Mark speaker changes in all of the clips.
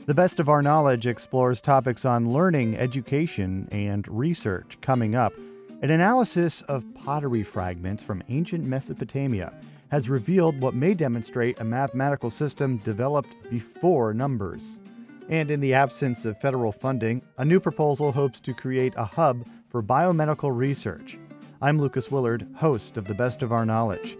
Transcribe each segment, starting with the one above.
Speaker 1: The Best of Our Knowledge explores topics on learning, education, and research. Coming up, an analysis of pottery fragments from ancient Mesopotamia has revealed what may demonstrate a mathematical system developed before numbers. And in the absence of federal funding, a new proposal hopes to create a hub for biomedical research. I'm Lucas Willard, host of The Best of Our Knowledge.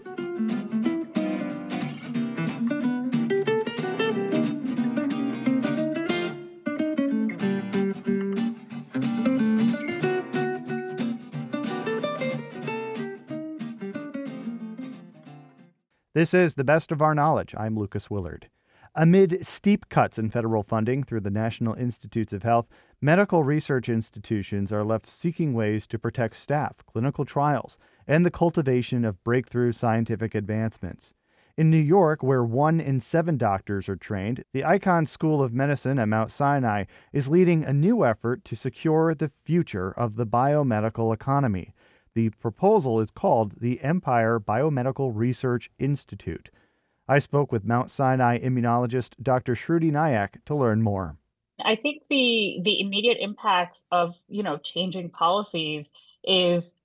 Speaker 1: This is The Best of Our Knowledge. I'm Lucas Willard. Amid steep cuts in federal funding through the National Institutes of Health, medical research institutions are left seeking ways to protect staff, clinical trials, and the cultivation of breakthrough scientific advancements. In New York, where 1 in 7 doctors are trained, the Icahn School of Medicine at Mount Sinai is leading a new effort to secure the future of the biomedical economy. The proposal is called the Empire Biomedical Research Institute. I spoke with Mount Sinai immunologist Dr. Shruti Nayak to learn more.
Speaker 2: I think the immediate impacts of changing policies is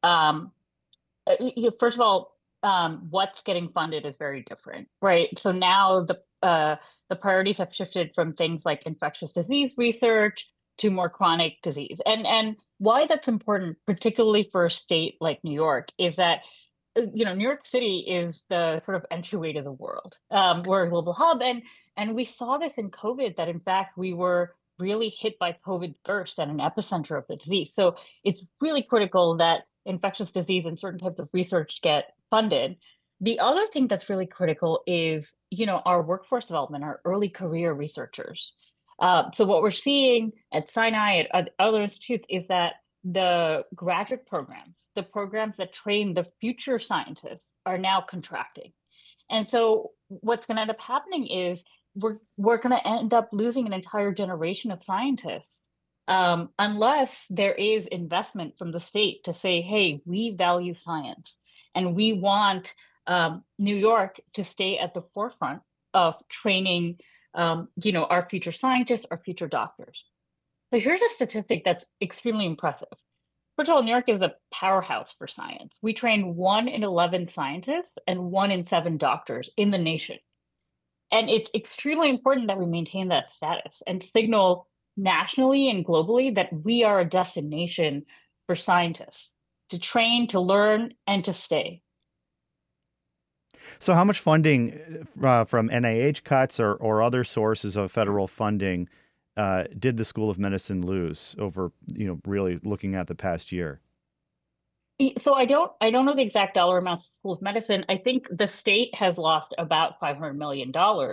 Speaker 2: first of all, what's getting funded is very different, right? So now the priorities have shifted from things like infectious disease research to more chronic disease. And why that's important, particularly for a state like New York, is that New York City is the sort of entryway to the world. We're a global hub, and we saw this in COVID that in fact we were really hit by COVID first and an epicenter of the disease. So it's really critical that infectious disease and certain types of research get funded. The other thing that's really critical is, our workforce development, our early career researchers. So what we're seeing at Sinai, at other institutes, is that the graduate programs, the programs that train the future scientists, are now contracting. And so what's going to end up happening is we're going to end up losing an entire generation of scientists unless there is investment from the state to say, hey, we value science and we want New York to stay at the forefront of training our future scientists, our future doctors. So here's a statistic that's extremely impressive. First of all, New York is a powerhouse for science. We train 1 in 11 scientists and 1 in 7 doctors in the nation. And it's extremely important that we maintain that status and signal nationally and globally that we are a destination for scientists to train, to learn, and to stay.
Speaker 1: So how much funding from NIH cuts or other sources of federal funding did the School of Medicine lose over, really looking at the past year?
Speaker 2: So I don't know the exact dollar amounts of School of Medicine. I think the state has lost about $500 million.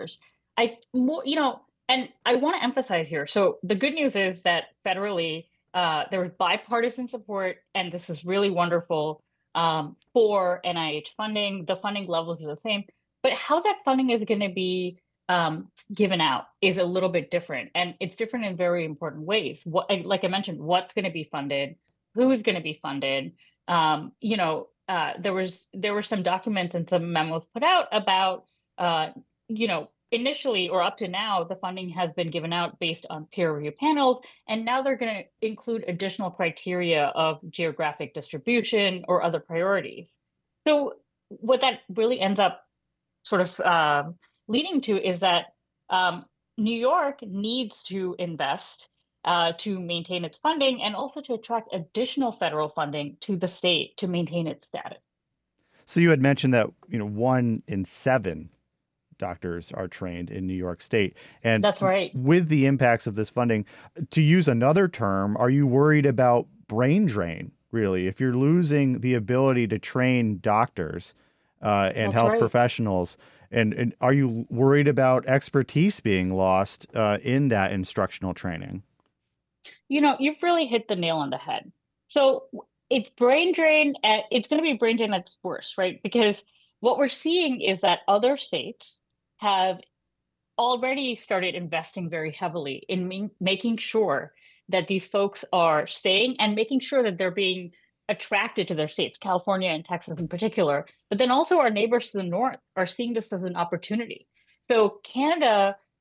Speaker 2: And I want to emphasize here. So the good news is that federally, there was bipartisan support, and this is really wonderful for NIH funding. The funding levels are the same, but how that funding is going to be given out is a little bit different, and it's different in very important ways. Like I mentioned, what's going to be funded, who is going to be funded. There were some documents and some memos put out about, initially or up to now, the funding has been given out based on peer review panels, and now they're going to include additional criteria of geographic distribution or other priorities. So what that really ends up sort of leading to is that New York needs to invest to maintain its funding and also to attract additional federal funding to the state to maintain its status.
Speaker 1: So you had mentioned that 1 in 7 doctors are trained in New York State, and
Speaker 2: that's right.
Speaker 1: With the impacts of this funding, to use another term, are you worried about brain drain? Really, if you're losing the ability to train doctors and
Speaker 2: That's
Speaker 1: health
Speaker 2: right.
Speaker 1: professionals, and are you worried about expertise being lost in that instructional training?
Speaker 2: You've really hit the nail on the head. So it's brain drain. It's going to be brain drain at its worst, right? Because what we're seeing is that other states have already started investing very heavily in making sure that these folks are staying and making sure that they're being attracted to their states, California and Texas in particular. But then also our neighbors to the north are seeing this as an opportunity. So Canada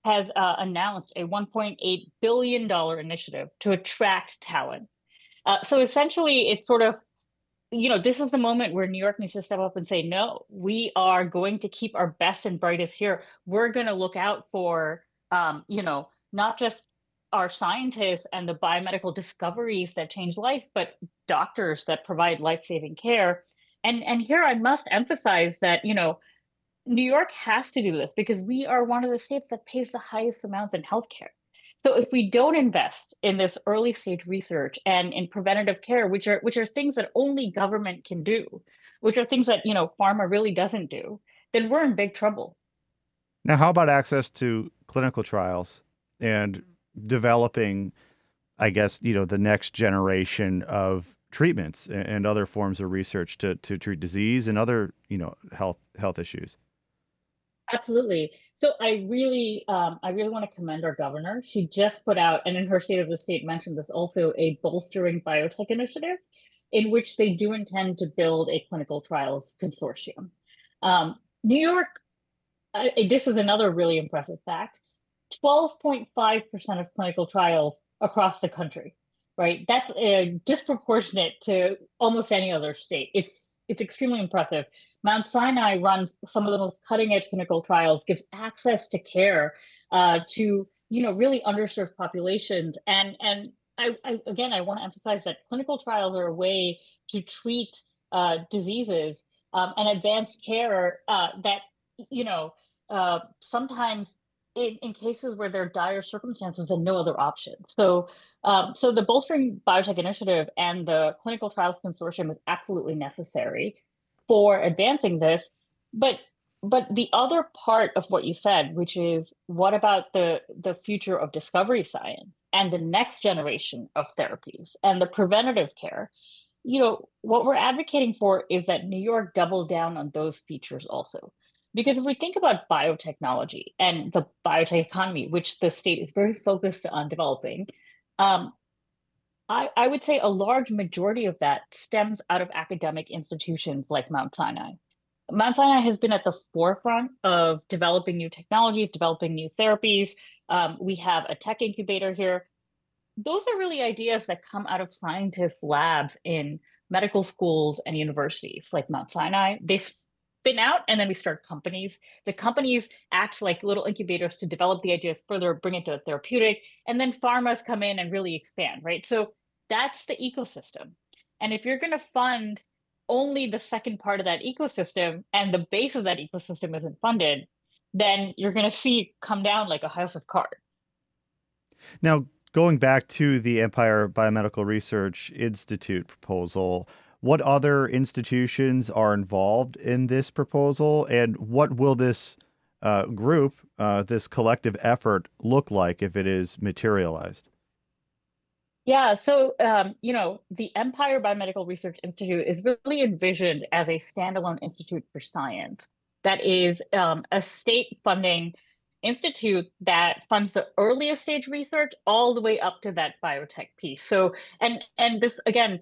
Speaker 2: has announced a $1.8 billion initiative to attract talent. So essentially, it's sort of, this is the moment where New York needs to step up and say, no, we are going to keep our best and brightest here. We're going to look out for, not just our scientists and the biomedical discoveries that change life, but doctors that provide life-saving care. And here I must emphasize that, New York has to do this because we are one of the states that pays the highest amounts in healthcare. So if we don't invest in this early stage research and in preventative care, which are things that only government can do, which are things that, pharma really doesn't do, then we're in big trouble.
Speaker 1: Now, how about access to clinical trials and developing, I guess, the next generation of treatments and other forms of research to treat disease and other, health issues?
Speaker 2: Absolutely. So I really want to commend our governor. She just put out, and in her State of the State mentioned this also, a bolstering biotech initiative in which they do intend to build a clinical trials consortium. New York, this is another really impressive fact. 12.5% of clinical trials across the country, right? That's disproportionate to almost any other state. It's extremely impressive. Mount Sinai runs some of the most cutting edge clinical trials, gives access to care to really underserved populations, and again, I want to emphasize that clinical trials are a way to treat diseases and advance care that sometimes in cases where there are dire circumstances and no other option. So the Bolstering Biotech Initiative and the Clinical Trials Consortium is absolutely necessary for advancing this. But the other part of what you said, which is what about the future of discovery science and the next generation of therapies and the preventative care? What we're advocating for is that New York double down on those features also. Because if we think about biotechnology and the biotech economy, which the state is very focused on developing, um, I would say a large majority of that stems out of academic institutions like Mount Sinai. Mount Sinai has been at the forefront of developing new technologies, developing new therapies. We have a tech incubator here. Those are really ideas that come out of scientists' labs in medical schools and universities like Mount Sinai. They spin out and then we start companies. The companies act like little incubators to develop the ideas further, bring it to a therapeutic, and then pharmas come in and really expand, right? So that's the ecosystem. And if you're going to fund only the second part of that ecosystem and the base of that ecosystem isn't funded, then you're going to see it come down like a house of cards.
Speaker 1: Now, going back to the Empire Biomedical Research Institute proposal, what other institutions are involved in this proposal, and what will this group, this collective effort, look like if it is materialized?
Speaker 2: Yeah, so the Empire Biomedical Research Institute is really envisioned as a standalone institute for science that is a state funding institute that funds the earliest stage research all the way up to that biotech piece. So and this again,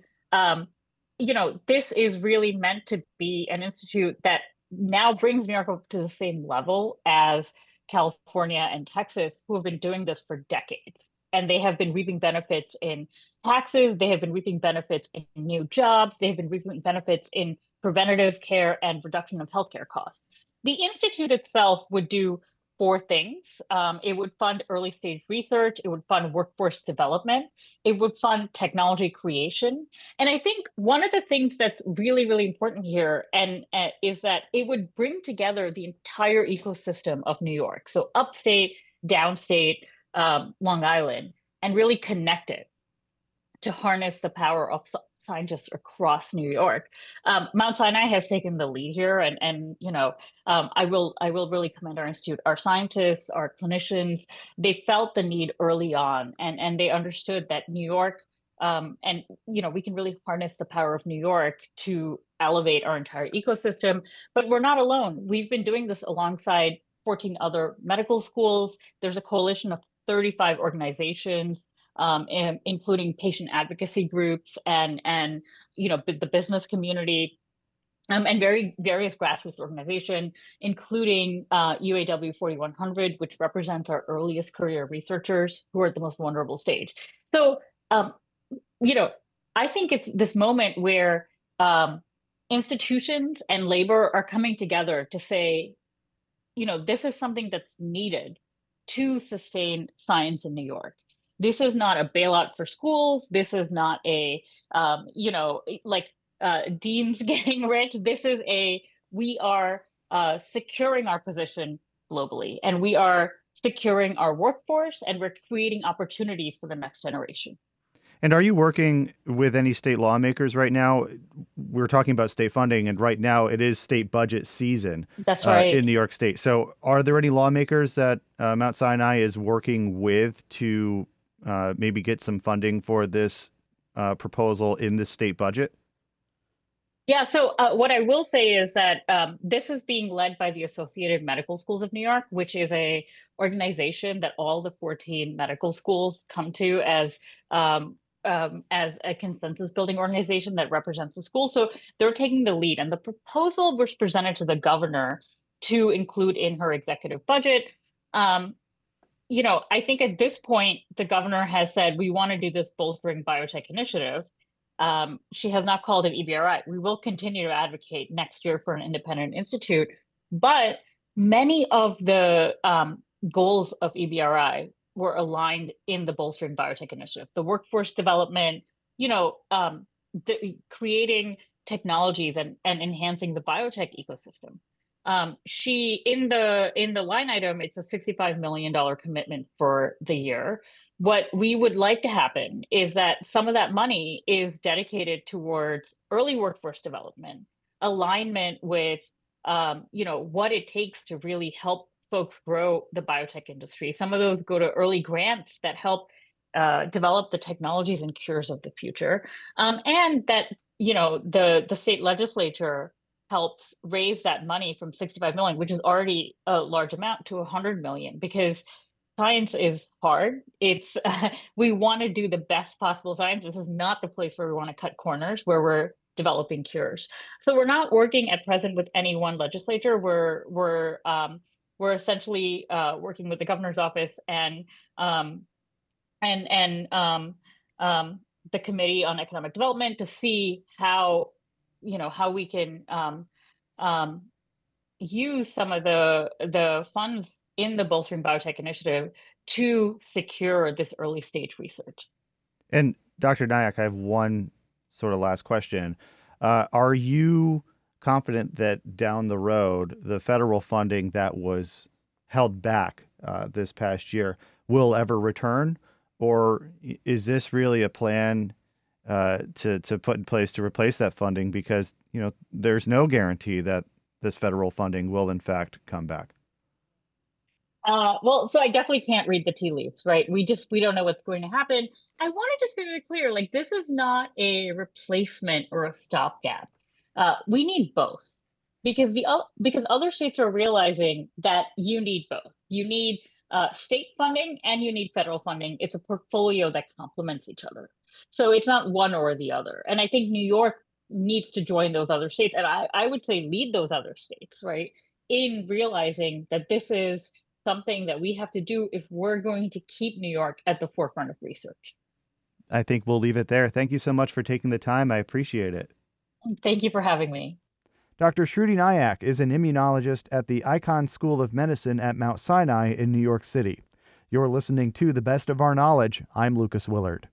Speaker 2: this is really meant to be an institute that now brings New York up to the same level as California and Texas, who have been doing this for decades, and they have been reaping benefits in taxes. They have been reaping benefits in new jobs. They have been reaping benefits in preventative care and reduction of healthcare costs. The Institute itself would do four things. It would fund early stage research. It would fund workforce development. It would fund technology creation. And I think one of the things that's really, really important here and is that it would bring together the entire ecosystem of New York. So upstate, downstate, Long Island, and really connect it to harness the power of scientists across New York. Mount Sinai has taken the lead here, and I will really commend our institute, our scientists, our clinicians. They felt the need early on, and they understood that New York. And we can really harness the power of New York to elevate our entire ecosystem. But we're not alone. We've been doing this alongside 14 other medical schools. There's a coalition of 35 organizations, including patient advocacy groups and the business community. and various grassroots organizations, including UAW 4100, which represents our earliest career researchers who are at the most vulnerable stage. So, um, you know, I think it's this moment where institutions and labor are coming together to say, this is something that's needed to sustain science in New York. This is not a bailout for schools. This is not a, like deans getting rich. We are securing our position globally, and we are securing our workforce, and we're creating opportunities for the next generation.
Speaker 1: And are you working with any state lawmakers right now? We're talking about state funding, and right now it is state budget season
Speaker 2: That's right.
Speaker 1: in New York State. So, are there any lawmakers that Mount Sinai is working with to maybe get some funding for this proposal in the state budget?
Speaker 2: Yeah, so what I will say is that this is being led by the Associated Medical Schools of New York, which is a organization that all the 14 medical schools come to as a consensus building organization that represents the school. So they're taking the lead, and the proposal was presented to the governor to include in her executive budget. Um, I think at this point, the governor has said, we want to do this bolstering biotech initiative. She has not called it EBRI. We will continue to advocate next year for an independent institute, but many of the goals of EBRI were aligned in the bolstering biotech initiative. The workforce development, creating technologies and enhancing the biotech ecosystem. She in the line item, it's a $65 million commitment for the year. What we would like to happen is that some of that money is dedicated towards early workforce development, alignment with what it takes to really help folks grow the biotech industry. Some of those go to early grants that help develop the technologies and cures of the future, and that the state legislature helps raise that money from 65 million, which is already a large amount, to 100 million, because science is hard. It's we want to do the best possible science. This is not the place where we want to cut corners, where we're developing cures. So we're not working at present with any one legislature. We're essentially working with the governor's office and the Committee on Economic Development to see how we can use some of the funds in the Bolstering Biotech Initiative to secure this early stage research.
Speaker 1: And Dr. Nayak, I have one sort of last question. Are you confident that down the road, the federal funding that was held back this past year will ever return? Or is this really a plan to put in place to replace that funding? Because, there's no guarantee that this federal funding will in fact come back.
Speaker 2: Well, so I definitely can't read the tea leaves, right? We don't know what's going to happen. I want to just be really clear, like, this is not a replacement or a stopgap. We need both, because other states are realizing that you need both. You need state funding and you need federal funding. It's a portfolio that complements each other. So it's not one or the other. And I think New York needs to join those other states, and I would say lead those other states, right, in realizing that this is something that we have to do if we're going to keep New York at the forefront of research.
Speaker 1: I think we'll leave it there. Thank you so much for taking the time. I appreciate it.
Speaker 2: Thank you for having me.
Speaker 1: Dr. Shruti Nayak is an immunologist at the Icahn School of Medicine at Mount Sinai in New York City. You're listening to The Best of Our Knowledge. I'm Lucas Willard.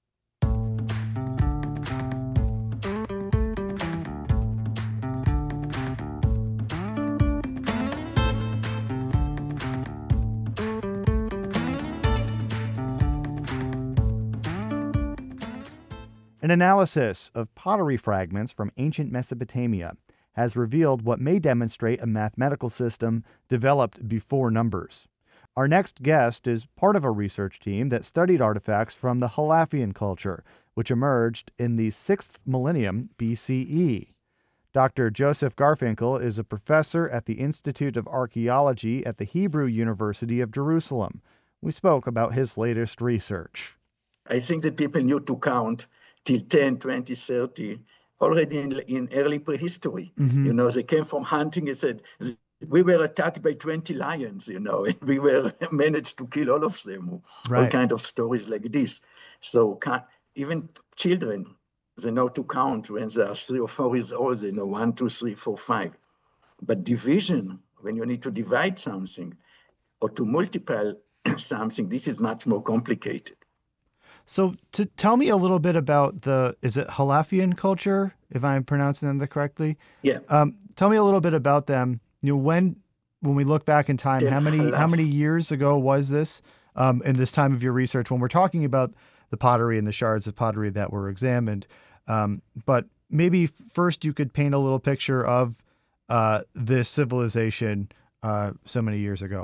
Speaker 1: An analysis of pottery fragments from ancient Mesopotamia has revealed what may demonstrate a mathematical system developed before numbers. Our next guest is part of a research team that studied artifacts from the Halafian culture, which emerged in the 6th millennium BCE. Dr. Joseph Garfinkel is a professor at the Institute of Archaeology at the Hebrew University of Jerusalem. We spoke about his latest research.
Speaker 3: I think that people need to count till 10, 20, 30 already in early prehistory.
Speaker 1: Mm-hmm.
Speaker 3: You know, they came from hunting. He said, we were attacked by 20 lions, you know, and we were managed to kill all of them. All
Speaker 1: Right.
Speaker 3: kind of stories like this. So even children, they know to count when they are 3 or 4 years old. They know 1, 2, 3, 4, 5. But division, when you need to divide something or to multiply something, this is much more complicated.
Speaker 1: So to tell me a little bit about is it Halafian culture, if I'm pronouncing them correctly?
Speaker 3: Yeah.
Speaker 1: Tell me a little bit about them. You know, when we look back in time, how many years ago was this? In this time of your research, when we're talking about the pottery and the shards of pottery that were examined, but maybe first you could paint a little picture of this civilization so many years ago.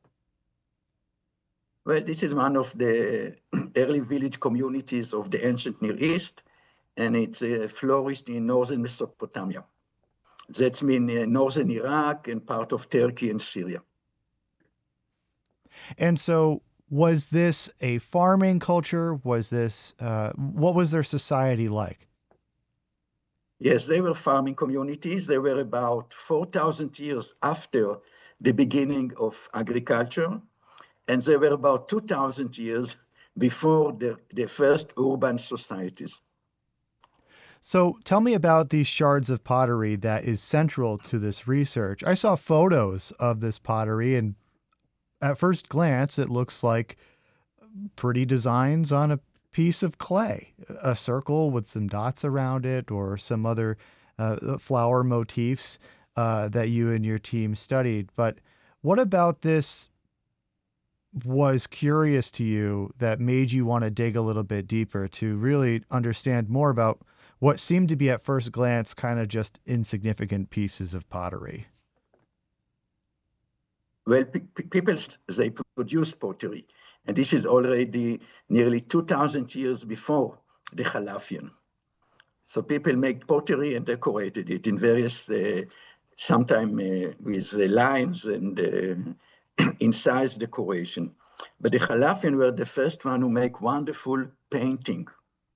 Speaker 3: Well, this is one of the early village communities of the ancient Near East, and it's flourished in northern Mesopotamia. That's mean northern Iraq and part of Turkey and Syria.
Speaker 1: And so was this a farming culture? Was this, what was their society like?
Speaker 3: Yes, they were farming communities. They were about 4,000 years after the beginning of agriculture. And they were about 2,000 years before the first urban societies.
Speaker 1: So tell me about these shards of pottery that is central to this research. I saw photos of this pottery, and at first glance, it looks like pretty designs on a piece of clay, a circle with some dots around it, or some other flower motifs that you and your team studied. But what about this was curious to you that made you want to dig a little bit deeper to really understand more about what seemed to be at first glance kind of just insignificant pieces of pottery?
Speaker 3: Well, people, they produce pottery, and this is already nearly 2,000 years before the Halafian. So people make pottery and decorated it in various, sometimes with lines and incised decoration. But the Halafian were the first one who make wonderful painting.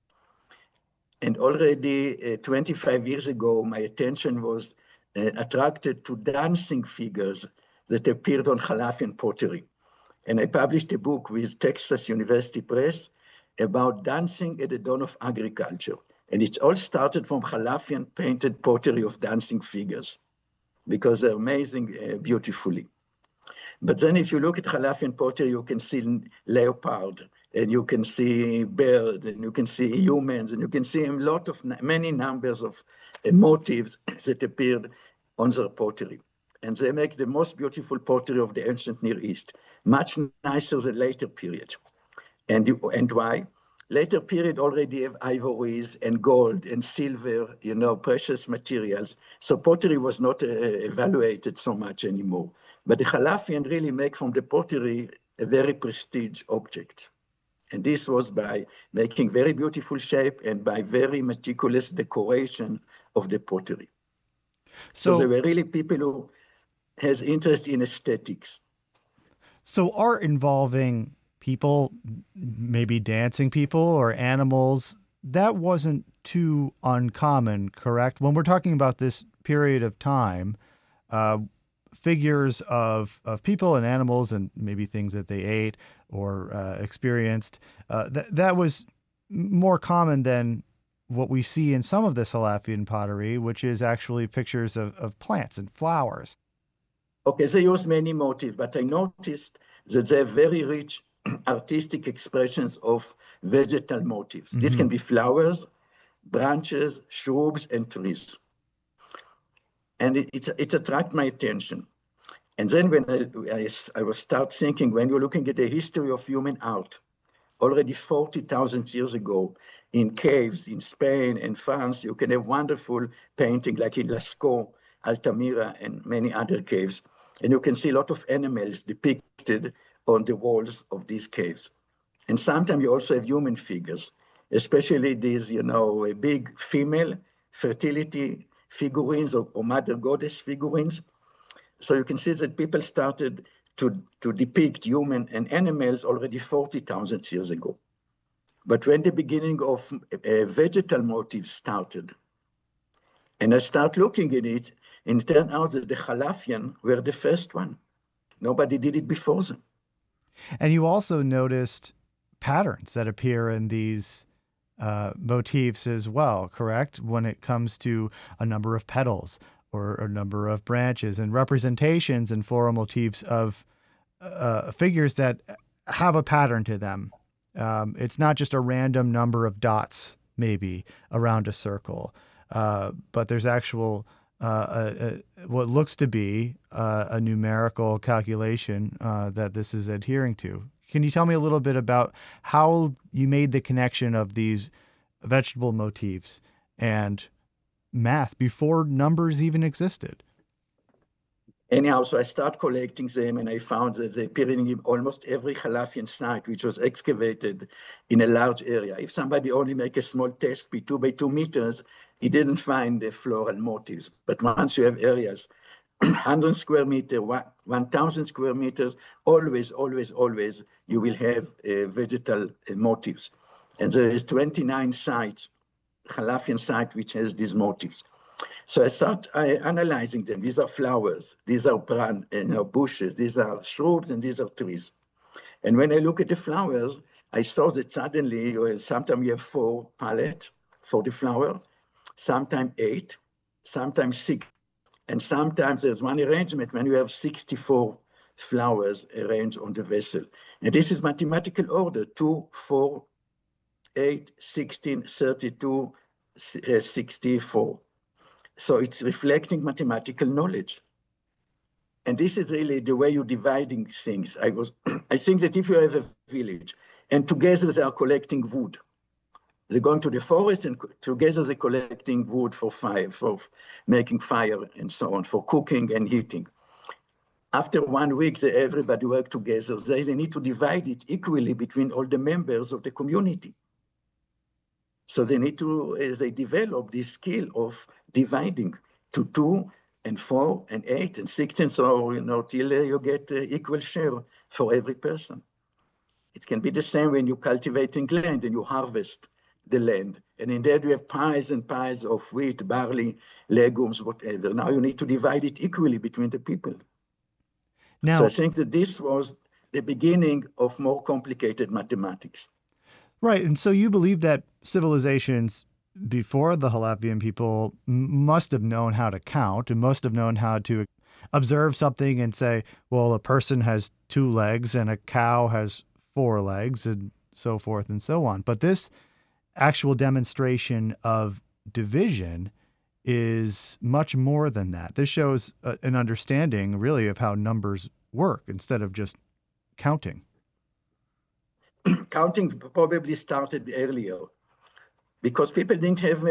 Speaker 3: And already 25 years ago, my attention was attracted to dancing figures that appeared on Halafian pottery. And I published a book with Texas University Press about dancing at the dawn of agriculture. And it all started from Halafian painted pottery of dancing figures, because they're amazing beautifully. But then if you look at Halafian pottery, you can see leopard, and you can see bird, and you can see humans, and you can see many numbers of motifs that appeared on their pottery. And they make the most beautiful pottery of the ancient Near East, much nicer than later period. And why? Later period already have ivories and gold and silver, you know, precious materials. So pottery was not evaluated so much anymore. But the Halafian really make from the pottery a very prestige object. And this was by making very beautiful shape and by very meticulous decoration of the pottery. So they were really people who has interest in aesthetics.
Speaker 1: So art involving people, maybe dancing people or animals, that wasn't too uncommon, correct? When we're talking about this period of time, figures of people and animals and maybe things that they ate or experienced, that was more common than what we see in some of this Halafian pottery, which is actually pictures of plants and flowers.
Speaker 3: Okay, they use many motifs, but I noticed that they have very rich artistic expressions of vegetal motifs. Mm-hmm. This can be flowers, branches, shrubs, and trees. And it attracted my attention. And then when I was start thinking, when you're looking at the history of human art, already 40,000 years ago, in caves in Spain and France, you can have wonderful painting like in Lascaux, Altamira, and many other caves. And you can see a lot of animals depicted on the walls of these caves. And sometimes you also have human figures, especially these, you know, big female fertility figurines or mother goddess figurines. So you can see that people started to depict human and animals already 40,000 years ago. But when the beginning of vegetal motifs started, And I start looking at it, and it turned out that the Halafian were the first one. Nobody did it before them.
Speaker 1: And you also noticed patterns that appear in these motifs as well, correct? When it comes to a number of petals or a number of branches and representations and floral motifs of figures that have a pattern to them. It's not just a random number of dots, maybe, around a circle, but there's actual what looks to be a numerical calculation that this is adhering to. Can you tell me a little bit about how you made the connection of these vegetable motifs and math before numbers even existed?
Speaker 3: Anyhow, so I start collecting them, and I found that they appear in almost every Halafian site which was excavated in a large area. If somebody only make a small test pit 2 by 2 meters, he didn't find the floral motifs. But once you have areas, 100 square meter, 1,000 square meters, always, you will have vegetal motifs. And there is 29 sites, Halafian site, which has these motifs. So I start analyzing them. These are flowers, these are bushes, these are shrubs, and these are trees. And when I look at the flowers, I saw that suddenly, sometimes you have 4 palettes for the flower, sometimes 8, sometimes 6. And sometimes there's one arrangement when you have 64 flowers arranged on the vessel. And this is mathematical order, 2, 4, 8, 16, 32, 64. So it's reflecting mathematical knowledge. And this is really the way you're dividing things. I think that if you have a village and together they are collecting wood, they're going to the forest and together they're collecting wood for fire, for making fire and so on, for cooking and heating. After 1 week, everybody work together. They need to divide it equally between all the members of the community. So they need to, they develop this skill of dividing to 2 and 4 and 8 and 16. So, till you get equal share for every person. It can be the same when you're cultivating land and you harvest the land. And in there you have piles and piles of wheat, barley, legumes, whatever. Now you need to divide it equally between the people. Now, so I think that this was the beginning of more complicated mathematics.
Speaker 1: Right. And so you believe that civilizations before the Halafian people must have known how to count and must have known how to observe something and say, well, a person has 2 legs and a cow has 4 legs and so forth and so on. But this actual demonstration of division is much more than that. This shows an understanding really of how numbers work instead of just counting.
Speaker 3: Counting probably started earlier because people didn't have,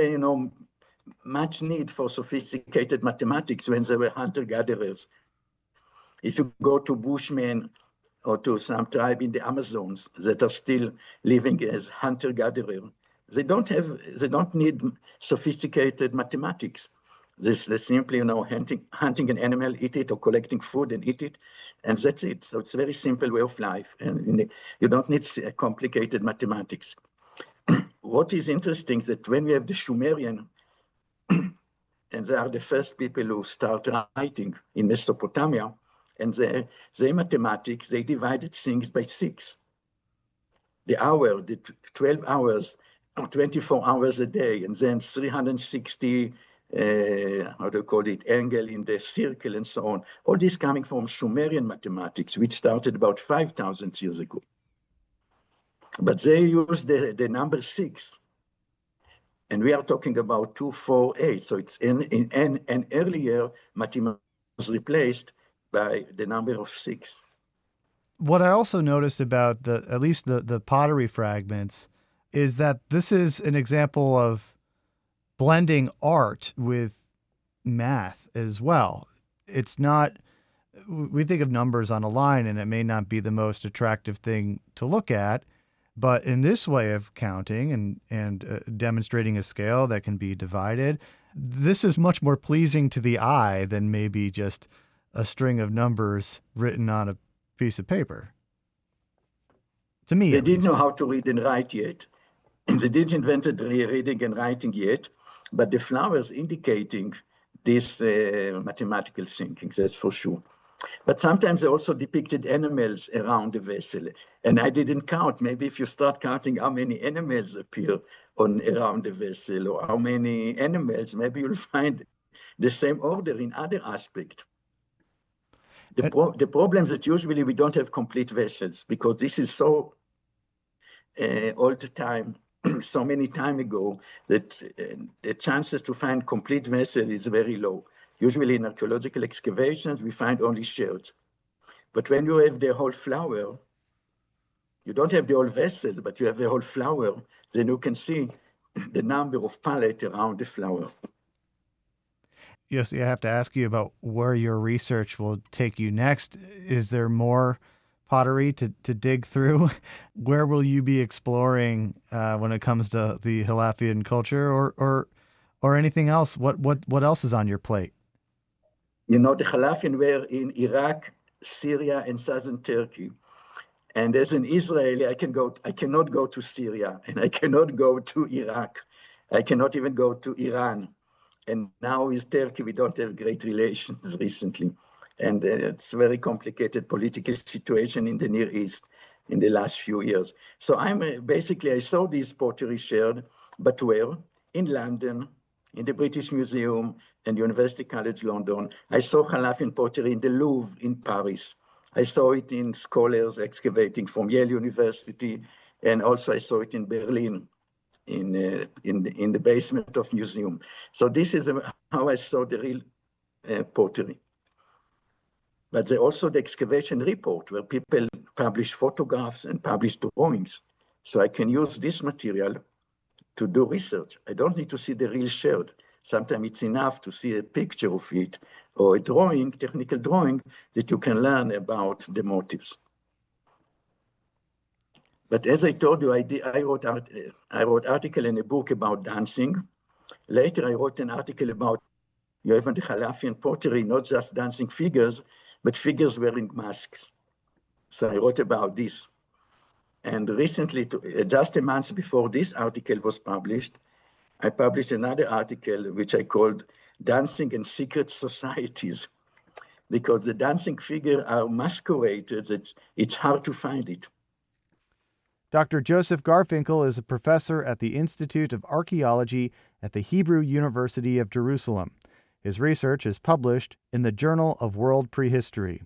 Speaker 3: much need for sophisticated mathematics when they were hunter-gatherers. If you go to Bushmen or to some tribe in the Amazons that are still living as hunter-gatherer, they don't need sophisticated mathematics. They simply, hunting an animal, eat it, or collecting food and eat it, and that's it. So it's a very simple way of life, and you don't need complicated mathematics. What is interesting is that when we have the Sumerian, and they are the first people who start writing in Mesopotamia, and their mathematics, they divided things by 6. The hour, the 12 hours, 24 hours a day, and then 360 angle in the circle and so on. All this coming from Sumerian mathematics, which started about 5,000 years ago. But they used the number 6. And we are talking about 2, 4, 8. So it's an earlier mathematics was replaced by the number of 6.
Speaker 1: What I also noticed about at least the pottery fragments is that this is an example of blending art with math as well. It's not, we think of numbers on a line and it may not be the most attractive thing to look at, but in this way of counting and demonstrating a scale that can be divided, this is much more pleasing to the eye than maybe just a string of numbers written on a piece of paper. To me,
Speaker 3: they didn't know how to read and write yet. They didn't invent reading and writing yet. but the flowers indicating this mathematical thinking, that's for sure. But sometimes they also depicted animals around the vessel. And I didn't count. Maybe if you start counting how many animals appear around the vessel or how many animals, maybe you'll find the same order in other aspects. The problem is that usually we don't have complete vessels because this is so old time, so many time ago, that the chances to find complete vessel is very low. Usually in archaeological excavations, we find only shards. But when you have the whole flower, you don't have the whole vessel, but you have the whole flower, then you can see the number of pallets around the flower.
Speaker 1: Yes, I have to ask you about where your research will take you next. Is there more pottery to dig through? Where will you be exploring when it comes to the Halafian culture or anything else? What else is on your plate?
Speaker 3: You know, the Halafian were in Iraq, Syria, and southern Turkey. And as an Israeli, I cannot go to Syria, and I cannot go to Iraq. I cannot even go to Iran. And now with Turkey, we don't have great relations recently. And it's a very complicated political situation in the Near East in the last few years. So I saw this pottery shared, but where? In London, in the British Museum and University College London. I saw Halafian pottery in the Louvre in Paris. I saw it in scholars excavating from Yale University, and also I saw it in Berlin, in the basement of museum. So this is how I saw the real pottery. But also the excavation report, where people publish photographs and publish drawings. So I can use this material to do research. I don't need to see the real shard. Sometimes it's enough to see a picture of it or a drawing, technical drawing, that you can learn about the motifs. But as I told you, I wrote article in a book about dancing. Later, I wrote an article about you have in the Halafian pottery, not just dancing figures, but figures wearing masks. So I wrote about this. And recently, just a month before this article was published, I published another article, which I called Dancing and Secret Societies, because the dancing figures are masqueraded. It's hard to find it.
Speaker 1: Dr. Joseph Garfinkel is a professor at the Institute of Archaeology at the Hebrew University of Jerusalem. His research is published in the Journal of World Prehistory.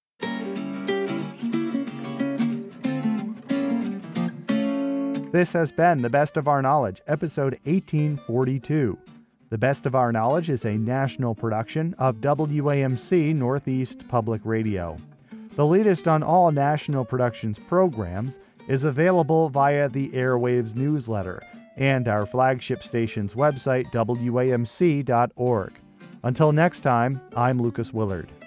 Speaker 1: This has been The Best of Our Knowledge, episode 1842. The Best of Our Knowledge is a national production of WAMC Northeast Public Radio. The latest on all National Productions programs is available via the Airwaves newsletter and our flagship station's website, WAMC.org. Until next time, I'm Lucas Willard.